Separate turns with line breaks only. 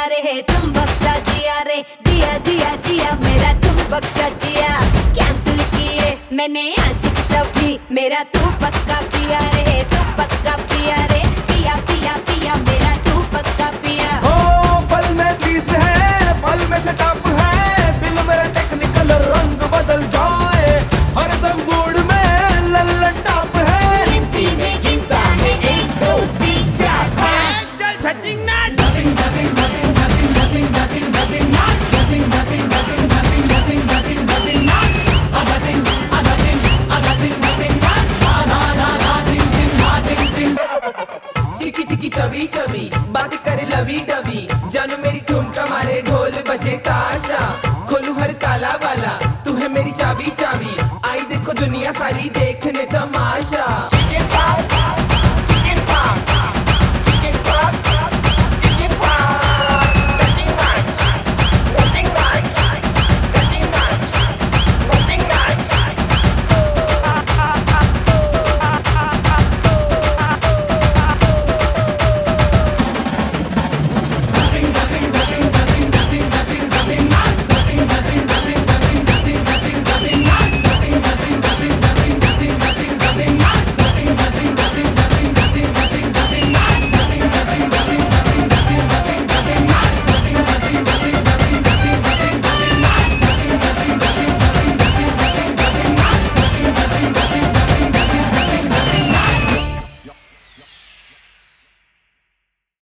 रे तुम बख्शा जिया रे, जिया जिया जिया मेरा तुम बख्शा जिया। कैंसिल किए मैंने आशिक सभी, मेरा तू पक्का पिया रे, तू पक्का पिया रे, पिया पिया पिया मेरा तू पक्का पिया।
हो पल में 30 है, पल में सेटअप है, दिल मेरा टेक्निकल रंग बदल जाए, हरदम मूड में लल्लन टॉप है।
गिनती में गिनता है 1 2 3 4 5।
चल धजिंग ना चिकी चिकी चबी चबी बात करे लवी डबी, जानू मेरी ठुमका मारे ढोल बजे ताशा, खोलू हर ताला वाला तू है मेरी चाबी चाबी, आई देखो दुनिया सारी देख